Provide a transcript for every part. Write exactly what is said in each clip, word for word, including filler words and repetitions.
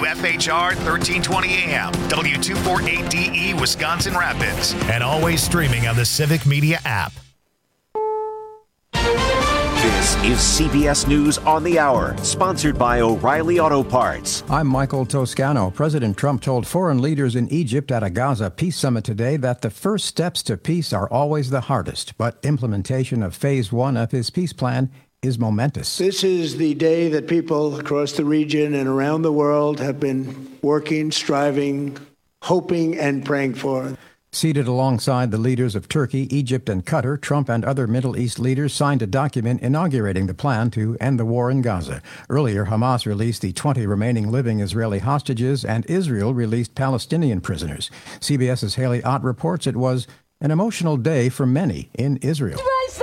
F H R thirteen twenty A M, W two forty-eight D E, Wisconsin Rapids, and always streaming on the Civic Media app. This is C B S News on the Hour, sponsored by O'Reilly Auto Parts. I'm Michael Toscano. President Trump told foreign leaders in Egypt at a Gaza peace summit today that the first steps to peace are always the hardest, but implementation of phase one of his peace plan is momentous. This is the day that people across the region and around the world have been working, striving, hoping, and praying for. Seated alongside the leaders of Turkey, Egypt, and Qatar, Trump and other Middle East leaders signed a document inaugurating the plan to end the war in Gaza. Earlier, Hamas released the twenty remaining living Israeli hostages, and Israel released Palestinian prisoners. CBS's Haley Ott reports it was an emotional day for many in Israel.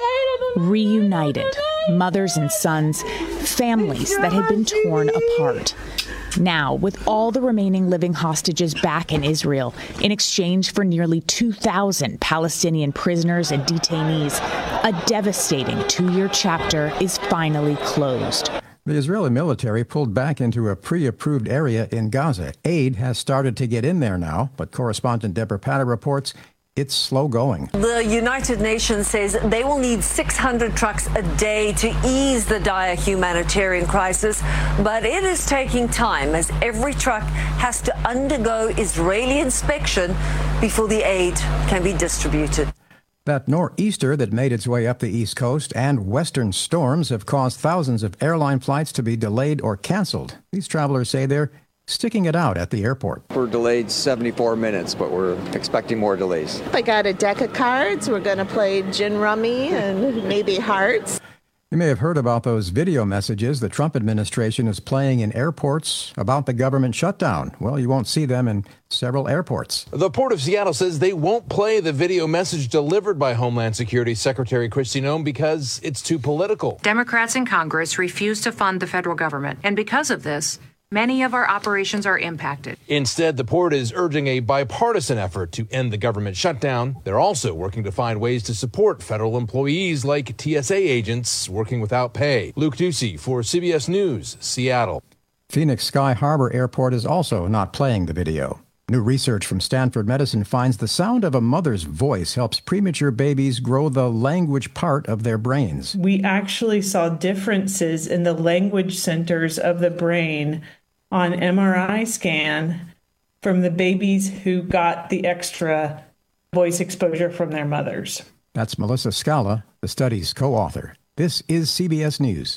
Reunited, mothers and sons, families that had been torn apart. Now, with all the remaining living hostages back in Israel, in exchange for nearly two thousand Palestinian prisoners and detainees, a devastating two-year chapter is finally closed. The Israeli military pulled back into a pre-approved area in Gaza. Aid has started to get in there now, but correspondent Deborah Patta reports it's slow going. The United Nations says they will need six hundred trucks a day to ease the dire humanitarian crisis, but it is taking time as every truck has to undergo Israeli inspection before the aid can be distributed. That nor'easter that made its way up the East Coast and western storms have caused thousands of airline flights to be delayed or canceled. These travelers say they're sticking it out at the airport. We're delayed seventy-four minutes, but we're expecting more delays. I got a deck of cards. We're going to play gin rummy and maybe hearts. You may have heard about those video messages the Trump administration is playing in airports about the government shutdown. Well, you won't see them in several airports. The Port of Seattle says they won't play the video message delivered by Homeland Security Secretary Kristi Noem because it's too political. Democrats in Congress refuse to fund the federal government, and because of this, many of our operations are impacted. Instead, the port is urging a bipartisan effort to end the government shutdown. They're also working to find ways to support federal employees like T S A agents working without pay. Luke Ducey for C B S News, Seattle. Phoenix Sky Harbor Airport is also not playing the video. New research from Stanford Medicine finds the sound of a mother's voice helps premature babies grow the language part of their brains. We actually saw differences in the language centers of the brain on M R I scan from the babies who got the extra voice exposure from their mothers. That's Melissa Scala, the study's co-author. This is C B S News.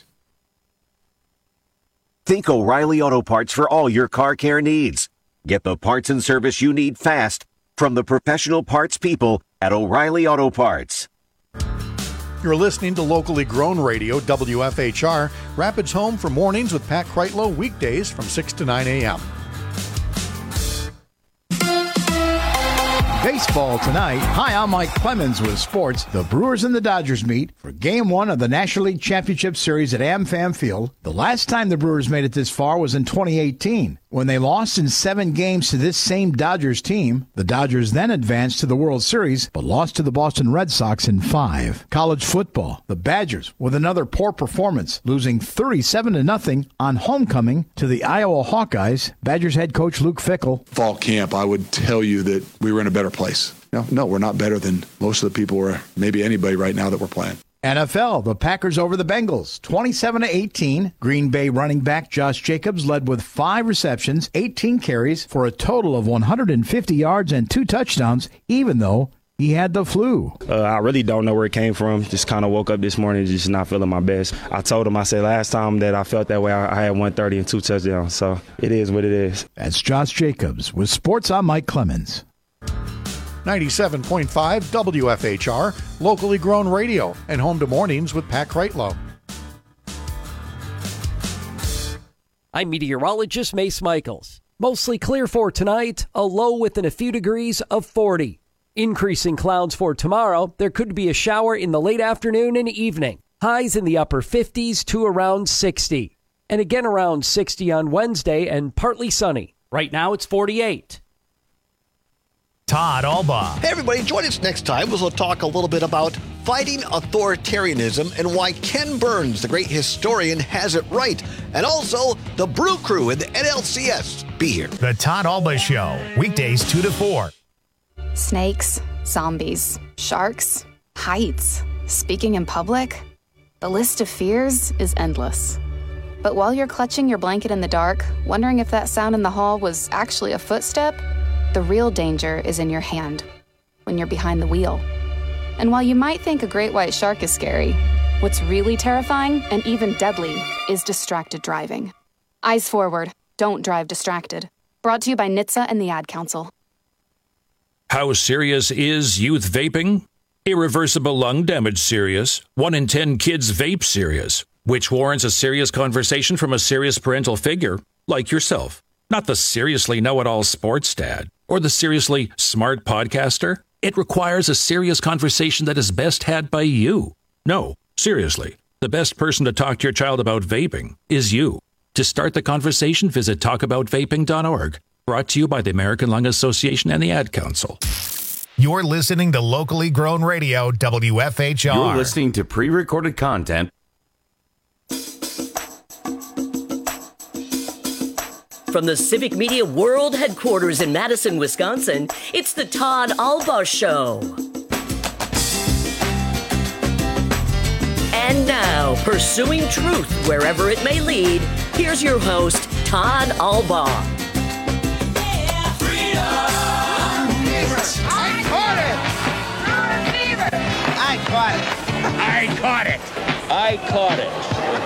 Think O'Reilly Auto Parts for all your car care needs. Get the parts and service you need fast from the professional parts people at O'Reilly Auto Parts. You're listening to locally grown radio, W F H R, Rapids Home for Mornings with Pat Kreitlow, weekdays from six to nine a.m. Baseball tonight. Hi, I'm Mike Clemens with sports. The Brewers and the Dodgers meet for Game one of the National League Championship Series at AmFam Field. The last time the Brewers made it this far was in twenty eighteen, when they lost in seven games to this same Dodgers team. The Dodgers then advanced to the World Series, but lost to the Boston Red Sox in five. College football. The Badgers, with another poor performance, losing thirty-seven to nothing on homecoming to the Iowa Hawkeyes. Badgers head coach Luke Fickell. Fall camp, I would tell you that we were in a better place. No, no, we're not better than most of the people or maybe anybody right now that we're playing. N F L, the Packers over the Bengals, twenty-seven to eighteen. Green Bay running back Josh Jacobs led with five receptions, eighteen carries for a total of one hundred fifty yards and two touchdowns, even though he had the flu. Uh, I really don't know where it came from. Just kind of woke up this morning just not feeling my best. I told him, I said last time that I felt that way, I, I had one thirty and two touchdowns. So it is what it is. That's Josh Jacobs with Sports. I'm Mike Clemens. ninety-seven point five W F H R, locally grown radio, and home to Mornings with Pat Kreitlow. I'm meteorologist Mace Michaels. Mostly clear for tonight, a low within a few degrees of forty. Increasing clouds for tomorrow, there could be a shower in the late afternoon and evening. Highs in the upper fifties to around sixty. And again around sixty on Wednesday and partly sunny. Right now it's forty-eight. Todd Albaugh. Hey, everybody, join us next time as we'll talk a little bit about fighting authoritarianism and why Ken Burns, the great historian, has it right. And also the Brew Crew and the N L C S. Be here. The Todd Albaugh Show, weekdays two to four. Snakes, zombies, sharks, heights, speaking in public. The list of fears is endless. But while you're clutching your blanket in the dark, wondering if that sound in the hall was actually a footstep, the real danger is in your hand, when you're behind the wheel. And while you might think a great white shark is scary, what's really terrifying and even deadly is distracted driving. Eyes forward, don't drive distracted. Brought to you by N H T S A and the Ad Council. How serious is youth vaping? Irreversible lung damage serious. One in ten kids vape serious, which warrants a serious conversation from a serious parental figure, like yourself. Not the seriously know-it-all sports dad or the seriously smart podcaster. It requires a serious conversation that is best had by you. No, seriously, the best person to talk to your child about vaping is you. To start the conversation, visit talk about vaping dot org. Brought to you by the American Lung Association and the Ad Council. You're listening to locally grown radio, W F H R. You're listening to pre-recorded content. From the Civic Media World Headquarters in Madison, Wisconsin, it's the Todd Albaugh Show. And now, pursuing truth wherever it may lead, here's your host, Todd Albaugh. Yeah, freedom! I caught it! I caught it! I caught it!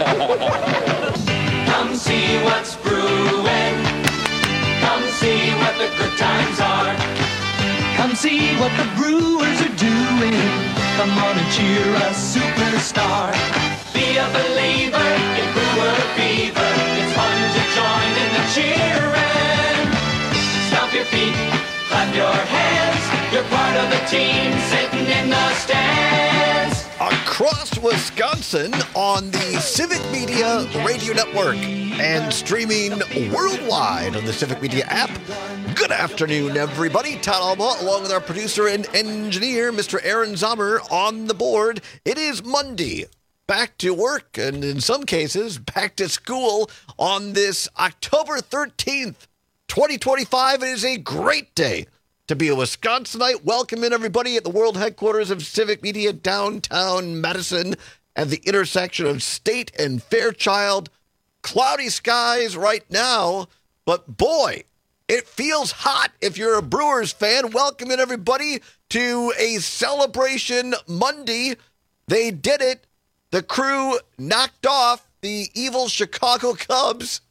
Come see what's brewing. Come see what the good times are. Come see what the brewers are doing. Come on and cheer a superstar. Be a believer in brewer fever. It's fun to join in the cheering. Stomp your feet, clap your hands. You're part of the team sitting in the stands. Across Wisconsin on the Civic Media Radio Network and streaming worldwide on the Civic Media app. Good afternoon, everybody. Todd Albaugh, along with our producer and engineer, Mister Aaron Zomer, on the board. It is Monday. Back to work, and in some cases, back to school on this October thirteenth, twenty twenty-five. It is a great day to be a Wisconsinite. Welcome in, everybody, at the world headquarters of Civic Media, downtown Madison, at the intersection of State and Fairchild. Cloudy skies right now, but boy, it feels hot if you're a Brewers fan. Welcome in, everybody, to a celebration Monday. They did it. The Crew knocked off the evil Chicago Cubs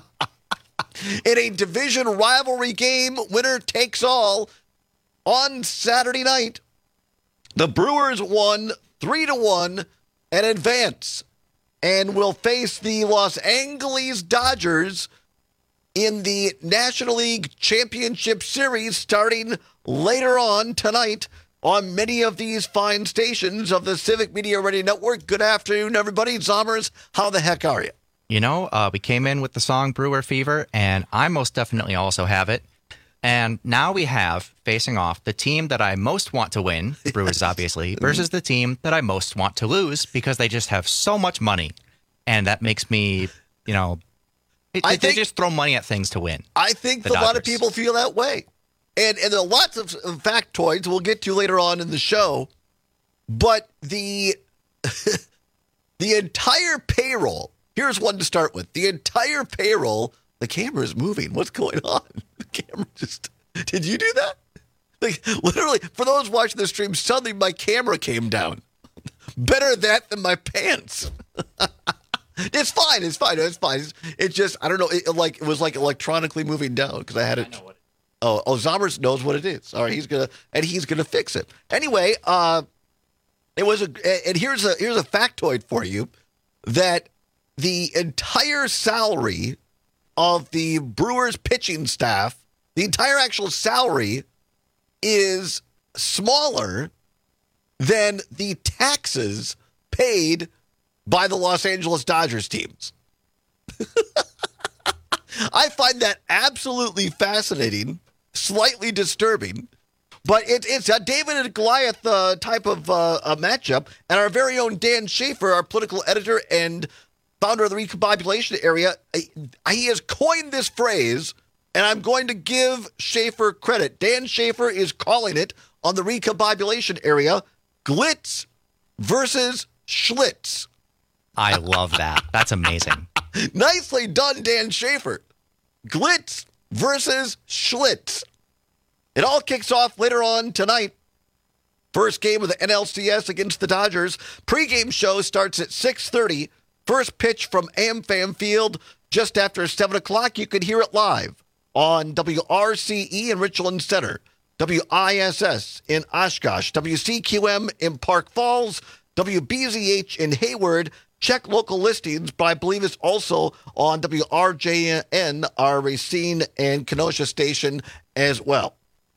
in a division rivalry game, winner takes all, on Saturday night. The Brewers won three to one and advance, and will face the Los Angeles Dodgers in the National League Championship Series starting later on tonight on many of these fine stations of the Civic Media Radio Network. Good afternoon, everybody. Zomers, how the heck are you? You know, uh, we came in with the song Brewer Fever, and I most definitely also have it. And now we have, facing off, the team that I most want to win, the Brewers obviously, versus the team that I most want to lose because they just have so much money. And that makes me, you know, it, I they think, just throw money at things to win. I think a lot of people feel that way. And, and there are lots of factoids we'll get to later on in the show. But the the entire payroll, here's one to start with. The entire payroll, the camera is moving. What's going on? The camera just, did you do that? Like, literally, for those watching the stream, suddenly my camera came down. Better that than my pants. It's fine. It's fine. It's fine. It's, it's just, I don't know. It, like, it was like electronically moving down because I had it. I know what it is. Oh, oh, Zomers knows what it is. All right, he's gonna and he's gonna fix it. Anyway, uh, it was a and here's a here's a factoid for you that the entire salary of the Brewers pitching staff, the entire actual salary, is smaller than the taxes paid by the Los Angeles Dodgers teams. I find that absolutely fascinating, slightly disturbing, But it, it's a David and Goliath uh, type of uh, a matchup. And our very own Dan Schaefer, our political editor and founder of the Recombobulation Area, he has coined this phrase, and I'm going to give Schaefer credit. Dan Schaefer is calling it on the Recombobulation Area, Glitz versus Schlitz. I love that. That's amazing. Nicely done, Dan Schaefer. Glitz versus Schlitz. It all kicks off later on tonight. First game of the N L C S against the Dodgers. Pre-game show starts at six thirty. First pitch from AmFam Field just after seven o'clock. You can hear it live on W R C E in Richland Center, W I S S in Oshkosh, W C Q M in Park Falls, W B Z H in Hayward. Check local listings, but I believe it's also on W R J N, our Racine and Kenosha station as well.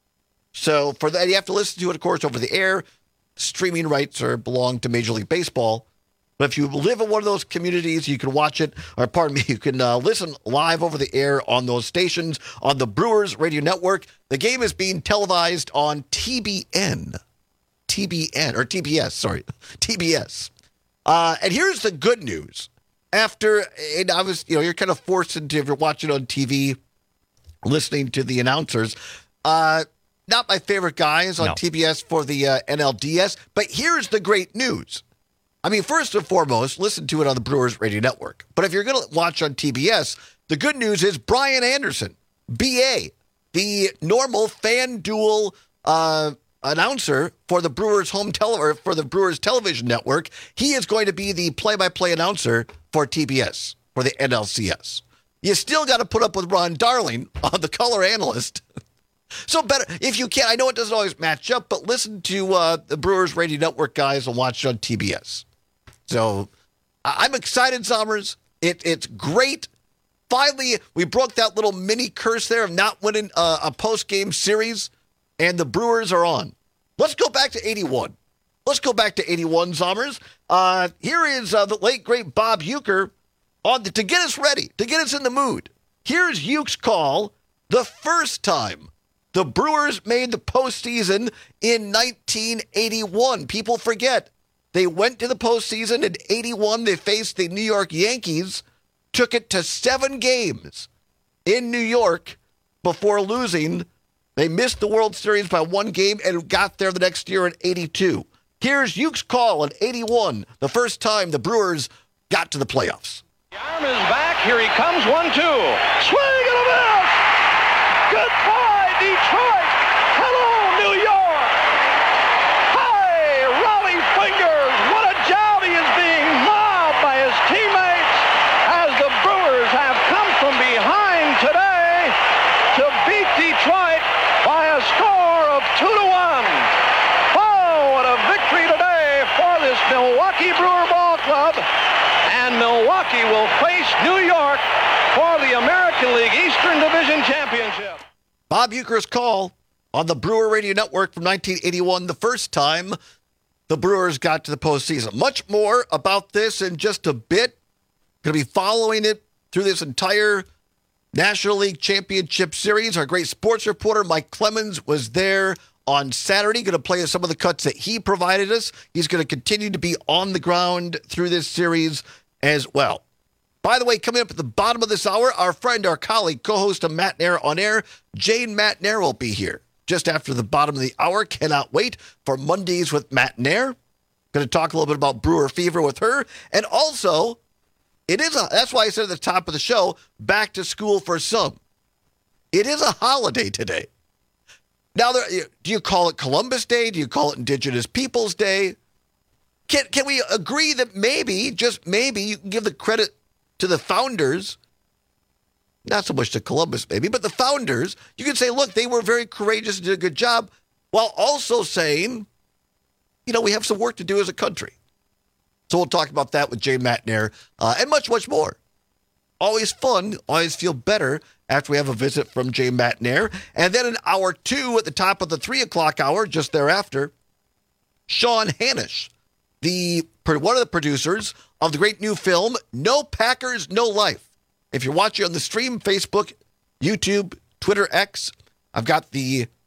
So for that, you have to listen to it, of course, over the air. Streaming rights are belong to Major League Baseball. But if you live in one of those communities, you can watch it, or pardon me, you can uh, listen live over the air on those stations on the Brewers Radio Network. The game is being televised on T B N. T B N, or T B S, sorry, T B S. Uh, and here's the good news. After, and I was, you know, you're kind of forced into, if you're watching on T V, listening to the announcers, uh, not my favorite guys on no. T B S for the uh, N L D S, but here's the great news. I mean, first and foremost, listen to it on the Brewers Radio Network. But if you're going to watch on T B S, the good news is Brian Anderson, B A, the normal FanDuel uh, announcer for the Brewers home tele or for the Brewers television network, he is going to be the play-by-play announcer for T B S, for the N L C S. You still got to put up with Ron Darling on the color analyst. So better, if you can, I know it doesn't always match up, but listen to uh, the Brewers Radio Network guys and watch it on T B S. So I'm excited, Zommers. It, it's great. Finally, we broke that little mini curse there of not winning uh, a post-game series, and the Brewers are on. Let's go back to eighty-one. Let's go back to eighty-one, Zommers. Uh, here is uh, the late, great Bob Uecker on the, to get us ready, to get us in the mood. Here's Uke's call the first time the Brewers made the postseason in nineteen eighty-one. People forget. They went to the postseason in eighty-one. They faced the New York Yankees, took it to seven games in New York before losing. They missed the World Series by one game and got there the next year in eighty-two. Here's Uke's call in eighty-one, the first time the Brewers got to the playoffs. The arm is back. Here he comes. One, two. Swing and a miss. Goodbye, Detroit. Hello, New York. Hi, Rollie Fingers. What a job he is being mobbed by his teammates as the Brewers have come from behind today to beat Detroit by a score of two to one. Oh, what a victory today for this Milwaukee Brewer Ball Club. And Milwaukee will face New York for the American League Eastern Division Championship. Bob Uecker's call on the Brewer Radio Network from nineteen eighty-one, the first time the Brewers got to the postseason. Much more about this in just a bit. Going to be following it through this entire National League Championship Series. Our great sports reporter, Mike Clemens, was there on Saturday. Going to play us some of the cuts that he provided us. He's going to continue to be on the ground through this series as well. By the way, coming up at the bottom of this hour, our friend, our colleague, co-host of Matt Nair on Air, Jane Matt Nair, will be here just after the bottom of the hour. Cannot wait for Mondays with Matt Nair. Going to talk a little bit about Brewer Fever with her. And also, it is a, that's why I said at the top of the show, back to school for some. It is a holiday today. Now, there, do you call it Columbus Day? Do you call it Indigenous Peoples Day? Can, can we agree that maybe, just maybe, you can give the credit to the founders, not so much to Columbus maybe, but the founders, you can say, look, they were very courageous and did a good job, while also saying, you know, we have some work to do as a country. So we'll talk about that with Jay Matt Nair, uh, and much, much more. Always fun, always feel better after we have a visit from Jay Matt Nair. And then in hour two, at the top of the three o'clock hour, just thereafter, Sean Hanish, the one of the producers of the great new film, No Packers, No Life. If you're watching on the stream, Facebook, YouTube, Twitter, X, I've got the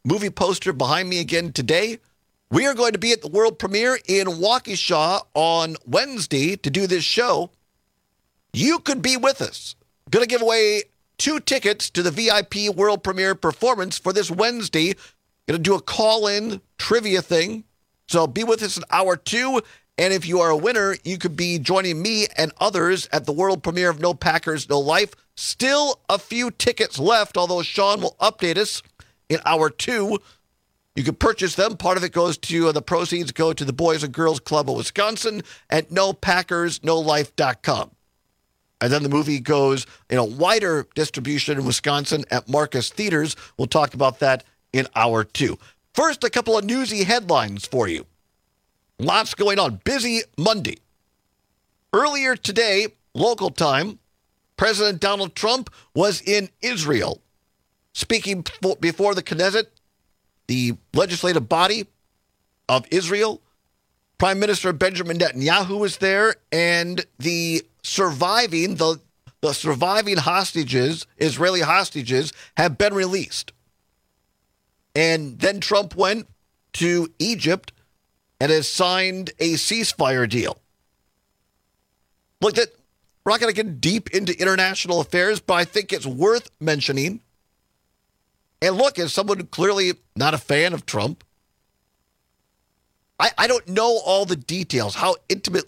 movie poster behind me again today. We are going to be at the world premiere in Waukesha on Wednesday to do this show. You could be with us. Going to give away two tickets to the V I P world premiere performance for this Wednesday. Going to do a call-in trivia thing. So be with us in hour two. And if you are a winner, you could be joining me and others at the world premiere of No Packers, No Life. Still a few tickets left, although Sean will update us in hour two. You can purchase them. Part of it goes to, uh, the proceeds go to the Boys and Girls Club of Wisconsin at no packers no life dot com. And then the movie goes in a wider distribution in Wisconsin at Marcus Theaters. We'll talk about that in hour two. First, a couple of newsy headlines for you. Lots going on. Busy Monday. Earlier today, local time, President Donald Trump was in Israel, speaking before the Knesset, the legislative body of Israel. Prime Minister Benjamin Netanyahu was there, and the surviving, the, the surviving hostages, Israeli hostages, have been released. And then Trump went to Egypt and has signed a ceasefire deal. Look, that we're not going to get deep into international affairs, but I think it's worth mentioning. And look, as someone clearly not a fan of Trump, I, I don't know all the details, how intimate